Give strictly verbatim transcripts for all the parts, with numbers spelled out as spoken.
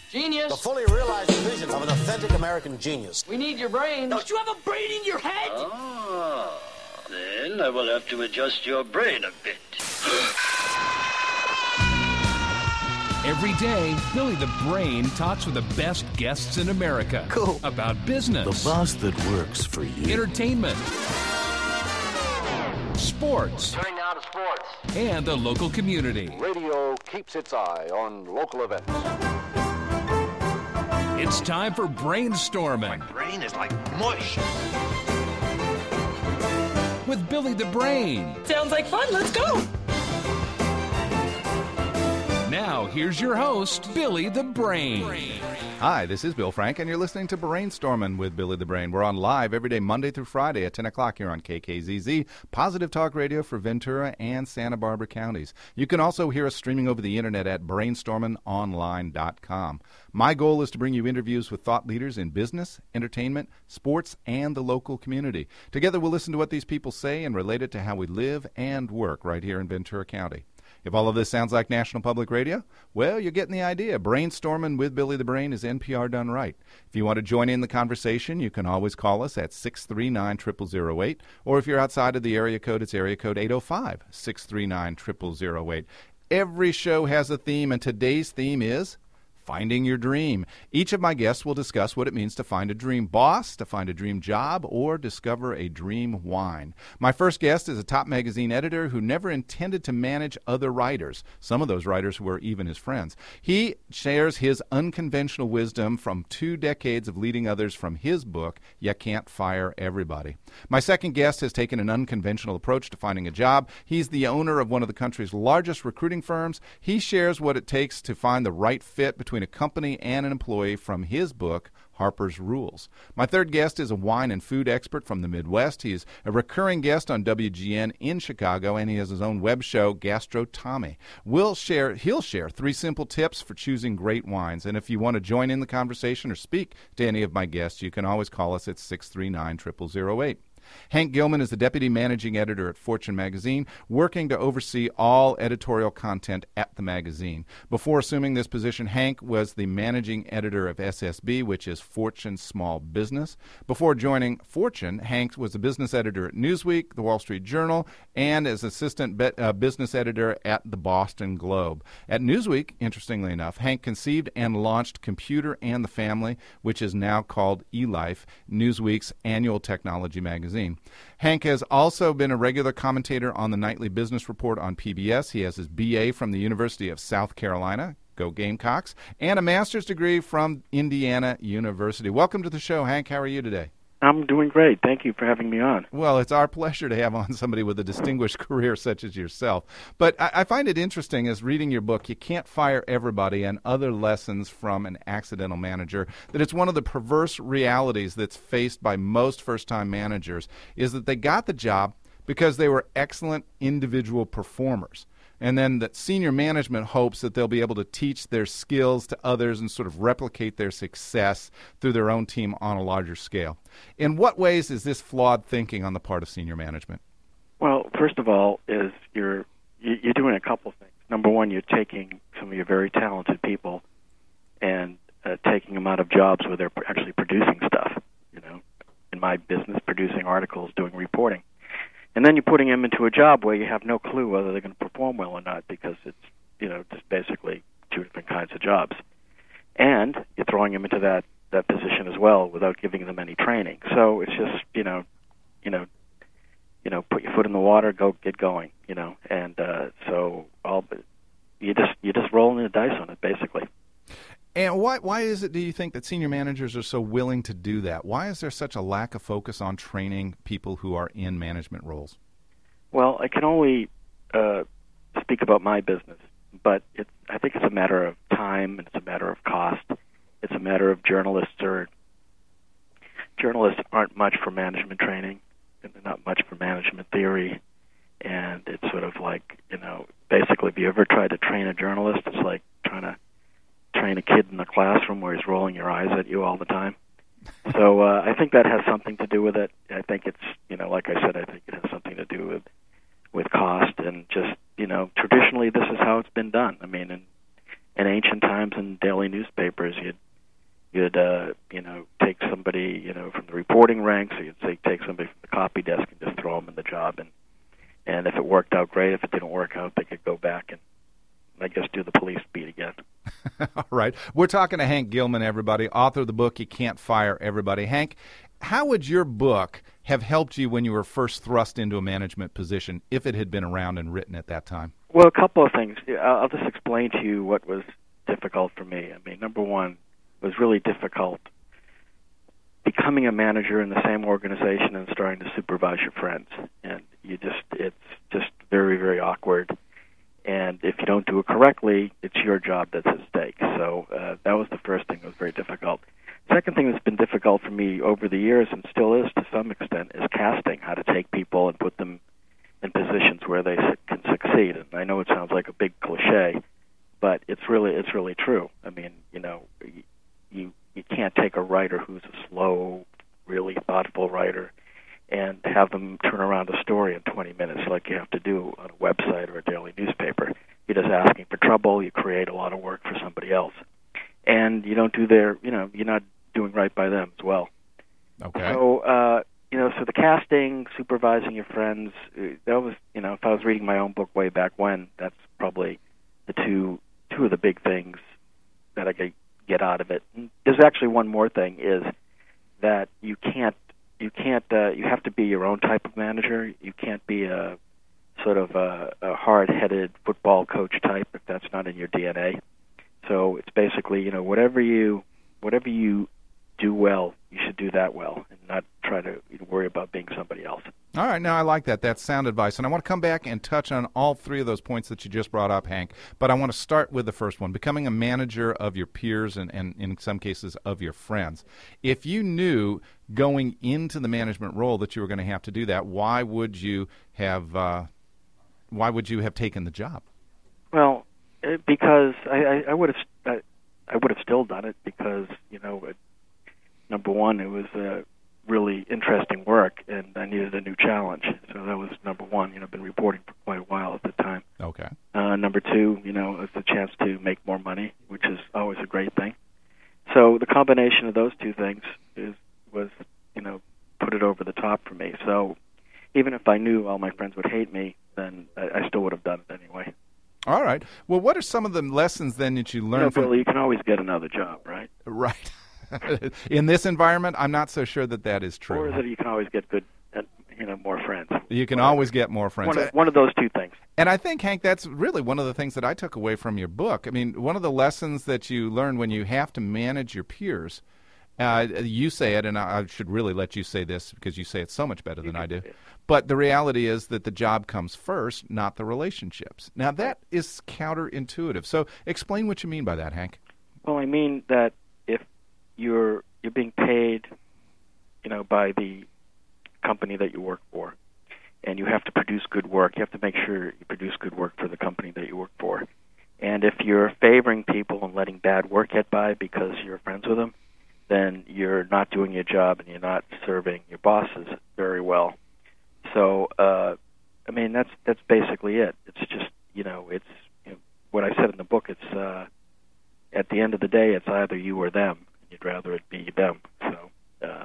Genius. The fully realized vision of an authentic American genius. We need your brain. Don't you have a brain in your head? Ah, then I will have to adjust your brain a bit. Every day, Billy the Brain talks with the best guests in America. Cool. About business. The boss that works for you. Entertainment. Sports. Turning now to sports. And the local community. Radio keeps its eye on local events. It's time for Brainstorming. My brain is like mush. With Billy the Brain. Sounds like fun. Let's go. Now, here's your host, Billy the Brain. Hi, this is Bill Frank, and you're listening to Brainstorming with Billy the Brain. We're on live every day, Monday through Friday at ten o'clock here on K K Z Z, Positive Talk Radio for Ventura and Santa Barbara counties. You can also hear us streaming over the internet at brainstorming online dot com. My goal is to bring you interviews with thought leaders in business, entertainment, sports, and the local community. Together, we'll listen to what these people say and relate it to how we live and work right here in Ventura County. If all of this sounds like National Public Radio, well, you're getting the idea. Brainstorming with Billy the Brain is N P R done right. If you want to join in the conversation, you can always call us at six three nine, zero zero zero eight, or if you're outside of the area code, it's area code eight oh five, six three nine, zero zero zero eight. Every show has a theme, and today's theme is finding your dream. Each of my guests will discuss what it means to find a dream boss, to find a dream job, or discover a dream wine. My first guest is a top magazine editor who never intended to manage other writers. Some of those writers were even his friends. He shares his unconventional wisdom from two decades of leading others from his book, You Can't Fire Everybody. My second guest has taken an unconventional approach to finding a job. He's the owner of one of the country's largest recruiting firms. He shares what it takes to find the right fit between a company and an employee from his book, Harper's Rules. My third guest is a wine and food expert from the Midwest. He is a recurring guest on W G N in Chicago, and he has his own web show, Gastro Tommy. We'll share, he'll share three simple tips for choosing great wines. And if you want to join in the conversation or speak to any of my guests, you can always call us at six three nine, zero zero zero eight. Hank Gilman is the deputy managing editor at Fortune magazine, working to oversee all editorial content at the magazine. Before assuming this position, Hank was the managing editor of S S B, which is Fortune Small Business. Before joining Fortune, Hank was the business editor at Newsweek, the Wall Street Journal, and as assistant be- uh, business editor at the Boston Globe. At Newsweek, interestingly enough, Hank conceived and launched Computer and the Family, which is now called eLife, Newsweek's annual technology magazine. Hank has also been a regular commentator on the Nightly Business Report on P B S. He has his B A from the University of South Carolina, go Gamecocks, and a master's degree from Indiana University. Welcome to the show, Hank. How are you today? I'm doing great. Thank you for having me on. Well, it's our pleasure to have on somebody with a distinguished career such as yourself. But I, I find it interesting as reading your book, You Can't Fire Everybody, and Other Lessons from an Accidental Manager, that it's one of the perverse realities that's faced by most first-time managers is that they got the job because they were excellent individual performers. And then that senior management hopes that they'll be able to teach their skills to others and sort of replicate their success through their own team on a larger scale. In what ways is this flawed thinking on the part of senior management? Well, first of all, is you're you're doing a couple things. Number one, you're taking some of your very talented people and uh, taking them out of jobs where they're actually producing stuff. You know, in my business, producing articles, doing reporting. And then you're putting them into a job where you have no clue whether they're going to perform well or not because it's, you know, just basically two different kinds of jobs. And you're throwing them into that, that position as well without giving them any training. So it's just, you know, you know, you know, put your foot in the water, go get going, you know. And uh, so all you just you're just rolling the dice on it, basically. And why why is it, do you think, that senior managers are so willing to do that? Why is there such a lack of focus on training people who are in management roles? Well, I can only uh, speak about my business, but it's, I think it's a matter of time and it's a matter of cost. It's a matter of journalists or journalists aren't much for management training and they're not much for management theory. And it's sort of like, you know, basically if you ever tried to train a journalist, it's like trying to train a kid in the classroom where he's rolling your eyes at you all the time. So uh, I think that has something to do with it. I think it's, you know, like I said, I think it has something to do with with cost and just, you know, traditionally this is how it's been done. I mean, and in ancient times in daily newspapers, you'd you'd uh, you know take somebody you know from the reporting ranks, or you'd say take somebody from the copy desk and just throw them in the job, and and if it worked out, great. If it didn't work out, they could go back and I guess do the police beat again. All right. We're talking to Hank Gilman, everybody, author of the book, You Can't Fire Everybody. Hank, how would your book have helped you when you were first thrust into a management position, if it had been around and written at that time? Well, a couple of things. I'll just explain to you what was difficult for me. I mean, number one, it was really difficult becoming a manager in the same organization and starting to supervise your friends. And you just, it's just very, very awkward. And if you don't do it correctly, it's your job that's at stake. So uh, that was the first thing that was very difficult. Second thing that's been difficult for me over the years, and still is to some extent, is casting, how to take people and put them in positions where they su- can succeed. And I know it sounds like a big cliche, but it's really it's really true. I mean, you know, you you can't take a writer who's a slow, really thoughtful writer and have them turn around a story in twenty minutes like you have to do on a website or a daily newspaper. You're just asking for trouble. You create a lot of work for somebody else. And you don't do their, you know, you're not doing right by them as well. Okay. So, uh, you know, so the casting, supervising your friends, that was, you know, if I was reading my own book way back when, that's probably the two two of the big things that I could get out of it. And there's actually one more thing, is that you can't You can't. Uh, you have to be your own type of manager. You can't be a sort of a, a hard-headed football coach type if that's not in your D N A. So it's basically, you know, whatever you, whatever you do well, you should do that well, and not try to worry about being somebody else. All right, now I like that. That's sound advice. And I want to come back and touch on all three of those points that you just brought up, Hank. But I want to start with the first one, becoming a manager of your peers and, and in some cases, of your friends. If you knew going into the management role that you were going to have to do that, why would you have uh, why would you have taken the job? Well, it, because I, I, I would have I, I would have still done it because, you know, it, number one, it was uh, really interesting work, and I needed a new challenge. So that was number one. You know, I've been reporting for quite a while at the time. Okay. Uh, number two, you know, it's a chance to make more money, which is always a great thing. So the combination of those two things is was, you know, put it over the top for me. So even if I knew all my friends would hate me, then I, I still would have done it anyway. All right. Well, what are some of the lessons then that you learned you know, from... Billy, you can always get another job, right? Right. In this environment, I'm not so sure that that is true. Or is it you can always get good, uh, you know, more friends? You can Whatever. always get more friends. One of, one of those two things. And I think, Hank, that's really one of the things that I took away from your book. I mean, one of the lessons that you learn when you have to manage your peers, uh, you say it, and I should really let you say this because you say it so much better than I do, but the reality is that the job comes first, not the relationships. Now, that is counterintuitive. So explain what you mean by that, Hank. Well, I mean that if you're you're being paid, you know, by the company that you work for, and you have to produce good work, you have to make sure you produce good work for the company that you work for. And if you're favoring people and letting bad work get by because you're friends with them, then you're not doing your job and you're not serving your bosses very well. So, uh, I mean, that's that's basically it. It's just, you know, it's you know, what I said in the book. It's uh, at the end of the day, it's either you or them. You'd rather it be them. So, uh,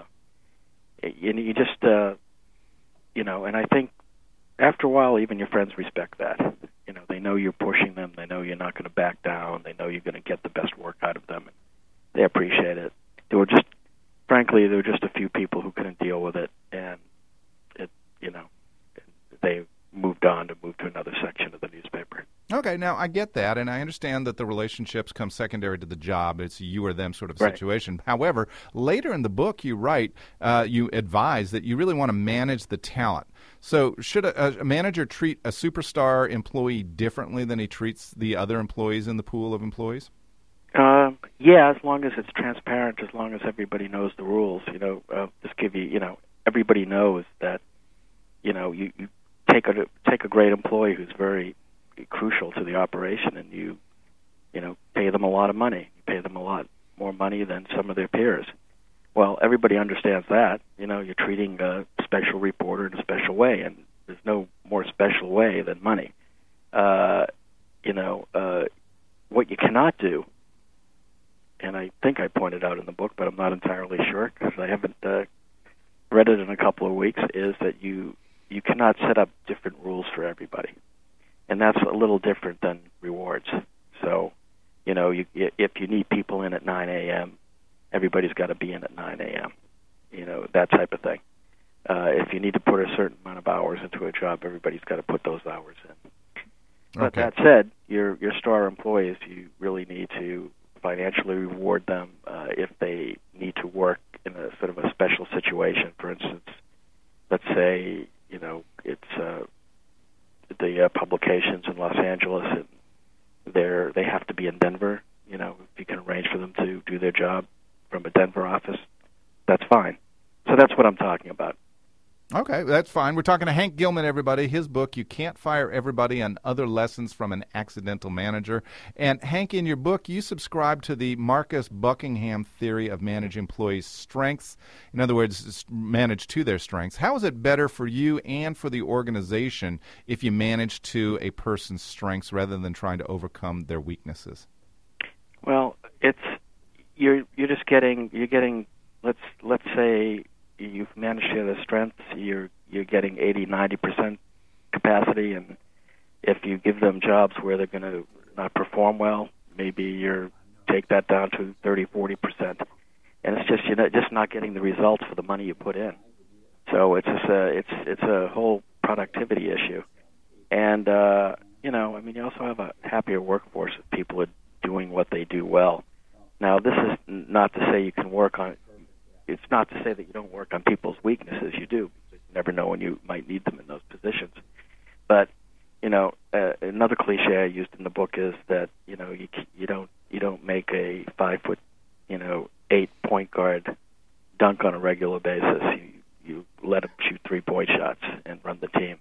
you, you just, uh, you know, and I think after a while, even your friends respect that. You know, they know you're pushing them. They know you're not going to back down. They know you're going to get the best work out of them. And they appreciate it. There were just, frankly, there were just a few people who couldn't deal with it, and it, you know, they moved on to move to another section of the newspaper. Okay, now I get that, and I understand that the relationships come secondary to the job. It's you or them sort of right. situation. However, later in the book you write, uh, you advise that you really want to manage the talent. So should a, a manager treat a superstar employee differently than he treats the other employees in the pool of employees? Uh, yeah, as long as it's transparent, as long as everybody knows the rules. You know, uh, just give you, you know, everybody knows that, you know, you, you take a take a great employee who's very crucial to the operation, and you, you know, pay them a lot of money. You pay them a lot more money than some of their peers. Well, everybody understands that. You know, you're treating a special reporter in a special way, and there's no more special way than money. Uh, you know, uh, what you cannot do, and I think I pointed out in the book, but I'm not entirely sure because I haven't uh, read it in a couple of weeks, is that you you cannot set up different rules for everybody. And that's a little different than rewards. So, you know, you, if you need people in at nine a.m., everybody's got to be in at nine a.m., you know, that type of thing. Uh, if you need to put a certain amount of hours into a job, everybody's got to put those hours in. But Okay. that said, your your star employees, you really need to financially reward them uh, if they need to work in a sort of a special situation. For instance, let's say, you know, it's uh, the uh, publications in Los Angeles, and they're they have to be in Denver. You know, if you can arrange for them to do their job from a Denver office, that's fine. So that's what I'm talking about. Okay, that's fine. We're talking to Hank Gilman, everybody. His book, You Can't Fire Everybody, and Other Lessons from an Accidental Manager. And Hank, in your book, you subscribe to the Marcus Buckingham theory of manage employees' strengths. In other words, manage to their strengths. How is it better for you and for the organization if you manage to a person's strengths rather than trying to overcome their weaknesses? Well, it's you're you're just getting you're getting let's let's say you've managed to the strengths, you're you're getting eighty, ninety percent capacity, and if you give them jobs where they're going to not perform well, maybe you take that down to thirty, forty percent, and it's just you're not, just not getting the results for the money you put in. So it's just a it's it's a whole productivity issue, and uh, you know, I mean, you also have a happier workforce if people are doing what they do well. Now, this is not to say you can work on. It's not to say that you don't work on people's weaknesses. You do. You never know when you might need them in those positions. But you know, uh, another cliche I used in the book is that you know you you don't you don't make a five foot you know eight point guard dunk on a regular basis. You you let him shoot three point shots and run the team.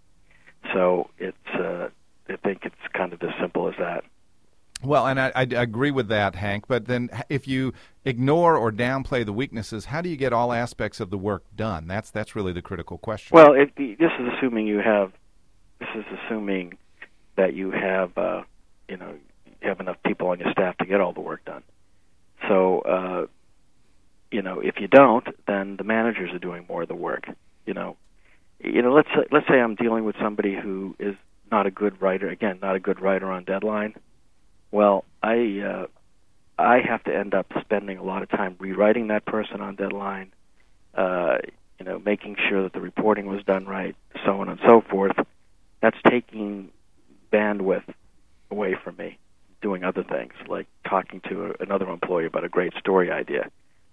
So it's uh, I think it's kind of as simple as that. Well, and I, I agree with that, Hank, but then if you ignore or downplay the weaknesses, how do you get all aspects of the work done? That's that's really the critical question. Well, it, this is assuming you have, this is assuming that you have, uh, you know, you have enough people on your staff to get all the work done. So, uh, you know, if you don't, then the managers are doing more of the work. You know, you know, let's let's say I'm dealing with somebody who is not a good writer. Again, not a good writer on deadline. Well, I uh, I have to end up spending a lot of time rewriting that person on deadline, uh, you know, making sure that the reporting was done right, so on and so forth. That's taking bandwidth away from me, doing other things, like talking to a, another employee about a great story idea.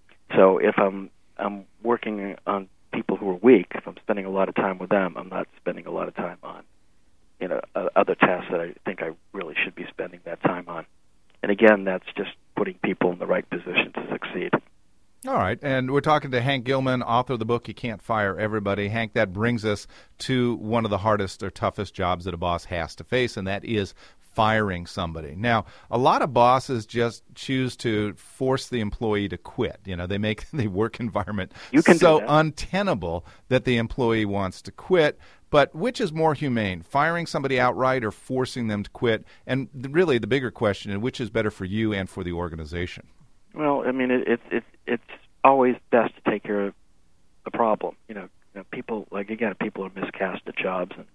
So if I'm I'm working on people who are weak, if I'm spending a lot of time with them, I'm not spending a lot of time on you know, uh, other tasks that I think I really should be spending that time on. And again, that's just putting people in the right position to succeed. All right, and we're talking to Hank Gilman, author of the book, You Can't Fire Everybody. Hank, that brings us to one of the hardest or toughest jobs that a boss has to face, and that is firing somebody. Now, a lot of bosses just choose to force the employee to quit. You know, they make the work environment you can so do that. untenable that the employee wants to quit. But which is more humane, firing somebody outright or forcing them to quit? And really, the bigger question is, which is better for you and for the organization? Well, I mean, it, it, it, it's always best to take care of the problem. You know, you know, people, like, again, people are miscast at jobs. And,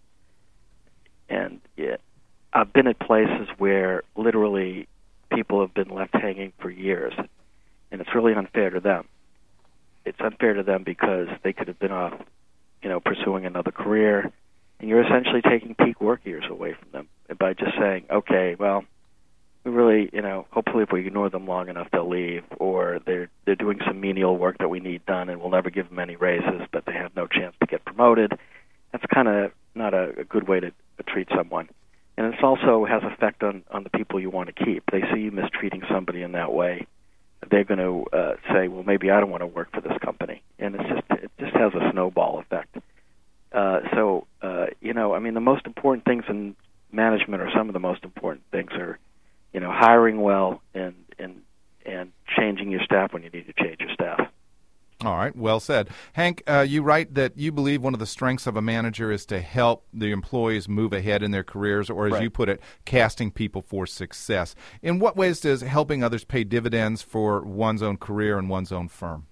and yeah, I've been at places where literally people have been left hanging for years, and it's really unfair to them. It's unfair to them because they could have been off, you know, pursuing another career, and you're essentially taking peak work years away from them by just saying, okay, well, we really, you know, hopefully if we ignore them long enough, they'll leave, or they're they're doing some menial work that we need done, and we'll never give them any raises, but they have no chance to get promoted. That's kind of not a, a good way to, to treat someone. And it also has effect on, on the people you want to keep. They see you mistreating somebody in that way, they're going to uh, say, well, maybe I don't want to work for this company. And it's just it just has a snowball effect. Uh, so, uh, you know, I mean, the most important things in management, or some of the most important things, are, you know, hiring well and and and changing your staff when you need to change your staff. All right, well said. Hank, uh, you write that you believe one of the strengths of a manager is to help the employees move ahead in their careers, or as Right. you put it, casting people for success. In what ways does helping others pay dividends for one's own career and one's own firm?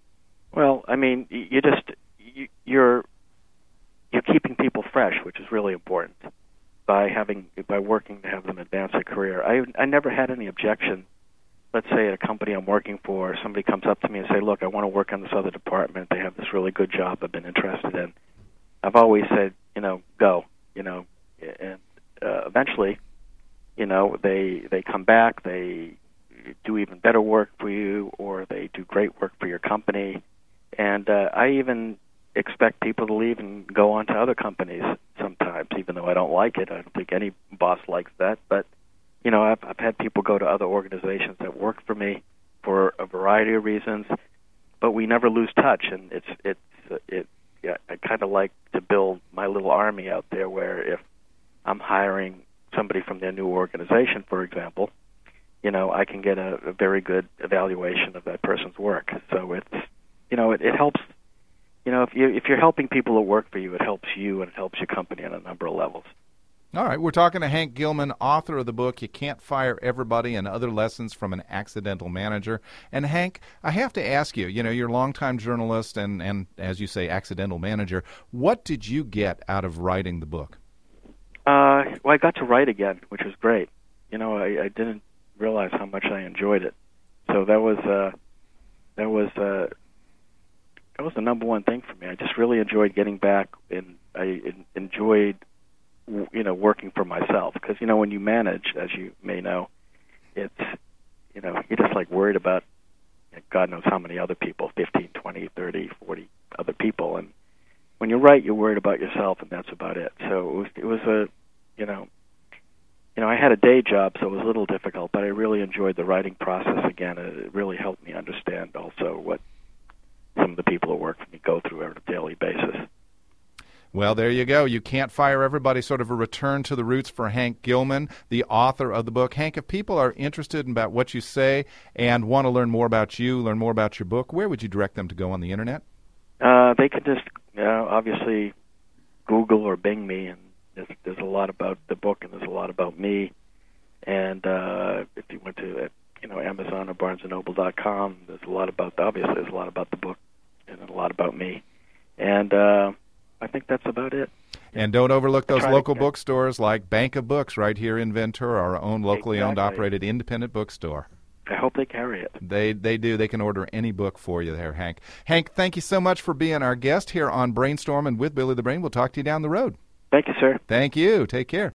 Well, I mean, y- you just you, you're you're keeping people fresh, which is really important by having by working to have them advance their career. I I never had any objection. Let's say at a company I'm working for, somebody comes up to me and say, "Look, I want to work on this other department. They have this really good job I've been interested in." I've always said, you know, go, you know, and uh, eventually, you know, they they come back, they do even better work for you, or they do great work for your company. And uh, I even expect people to leave and go on to other companies sometimes, even though I don't like it. I don't think any boss likes that, but you know, I've, I've had people go to other organizations that work for me for a variety of reasons, but we never lose touch. And it's it's uh, it. Yeah, I kind of like to build my little army out there, where if I'm hiring somebody from their new organization, for example, you know, I can get a, a very good evaluation of that person's work. So it's, you know, it, it helps. You know, if you if you're helping people that work for you, it helps you and it helps your company on a number of levels. All right, we're talking to Hank Gilman, author of the book, You Can't Fire Everybody and Other Lessons from an Accidental Manager. And Hank, I have to ask you, you know, you're a longtime journalist and, and, as you say, accidental manager. What did you get out of writing the book? Uh, well, I got to write again, which was great. You know, I, I didn't realize how much I enjoyed it. So that was uh, that was uh, that was the number one thing for me. I just really enjoyed getting back, and I en- enjoyed, you know, working for myself. Because, you know, when you manage, as you may know, it's, you know, you're just like worried about God knows how many other people, fifteen, twenty, thirty, forty other people. And when you're right, you're worried about yourself, and that's about it. So it was, it was a, you know, you know, I had a day job, so it was a little difficult, but I really enjoyed the writing process again. It really helped me understand also what some of the people who work for me go through on a daily basis. Well, there you go. You Can't Fire Everybody, sort of a return to the roots for Hank Gilman, the author of the book. Hank, if people are interested in about what you say and want to learn more about you, learn more about your book, where would you direct them to go on the Internet? Uh, they could just, you know, obviously Google or Bing me, and there's, there's a lot about the book, and there's a lot about me. And uh, if you went to, uh, you know, Amazon or Barnes and Noble dot com, there's a lot about, obviously there's a lot about the book and a lot about me. And uh, I think that's about it. And don't overlook those Try to local get- bookstores like Bank of Books right here in Ventura, our own locally owned, Exactly. operated independent bookstore. I hope they carry it. They they do. They can order any book for you there, Hank. Hank, thank you so much for being our guest here on Brainstorming with Billy the Brain. We'll talk to you down the road. Thank you, sir. Thank you. Take care.